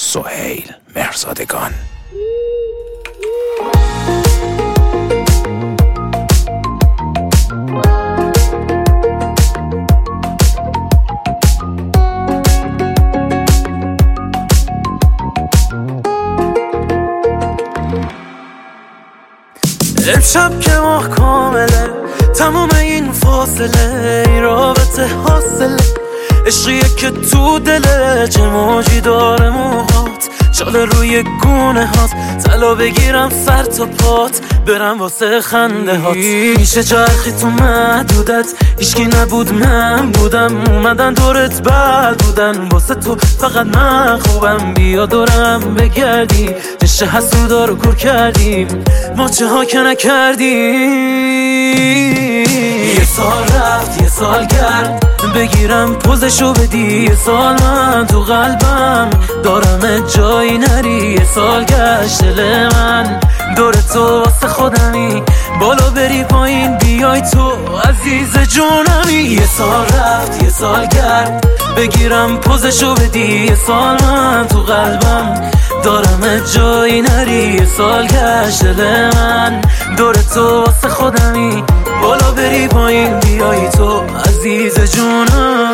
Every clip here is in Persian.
سهیل مهرزادگان. امشب که ماه کامله، تمام این فاصله این رابطه حاصله، عشقیه که تو دله، چه موجی داره موهات، چاله روی گونه هات، طلا بگیرم سر تا پات، برم واسه خنده هات. میشه چرخی تو محدودت، هیچکی نبود من بودم، اومدن دورت بد بودن، واسه تو فقط من خوبم، بیا دورم بگردی، رشته حسودا رو کور کردیم، ما چه ها که نکردیم. یه سال رفت یه سال گرد، بگیرم پوزشو بدی، یه سال من تو قلبم دارم جایی نری، یه سال گشت دل من دور تو واسه خودمی، بالا بری پایین بیای تو عزیز جونمی. یه سال رفت یه سال گرد، بگیرم پوزشو بدی، یه سال من تو قلبم دارم جایی نری، یه سال گشت دل من دور تو واسه خودمی، بالا بری پایین بیای تو عزیز جونم.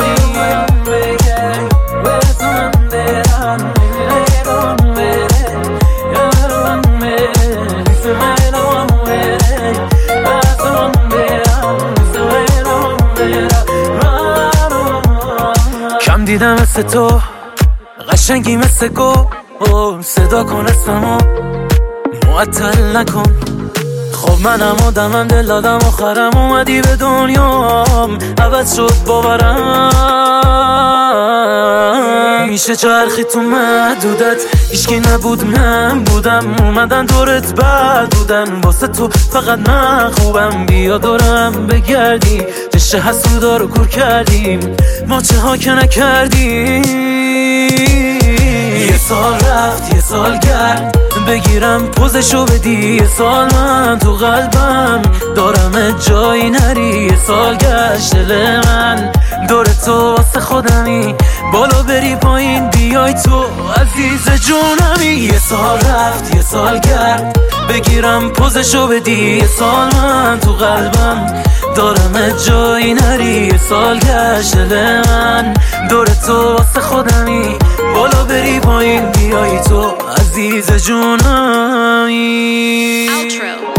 کم دیدم مثل تو، قشنگی مثل گل، صدا کن اسممو معطل نکن. خب منم آدمم، دل دادم آخرم اومدی به دنیام، عوض شد باورم. میشه چرخی تو محدودت، هیچکی نبود من بودم، اومدن دورت بد بودن، واسه تو فقط من خوبم، بیا دورم بگردی، رشته حسودا رو کور کردیم، ما چه ها که نکردیم. یه سال رفت یه سال گرد، بگیرم پوزشو بدی، یه سال من تو قلبم دارم جایی نری، یه سال گشت دل من دور تو واسه خودمی، بالا بری پایین بیای تو عزیز جونمی. یه سال رفت یه سال گرد، بگیرم پوزشو بدی، یه سال من تو قلبم دارم جایی نری، یه سال گشت دل من دور تو واسه خودمی، بالا بری پایین بیای تو عزیز جونمی.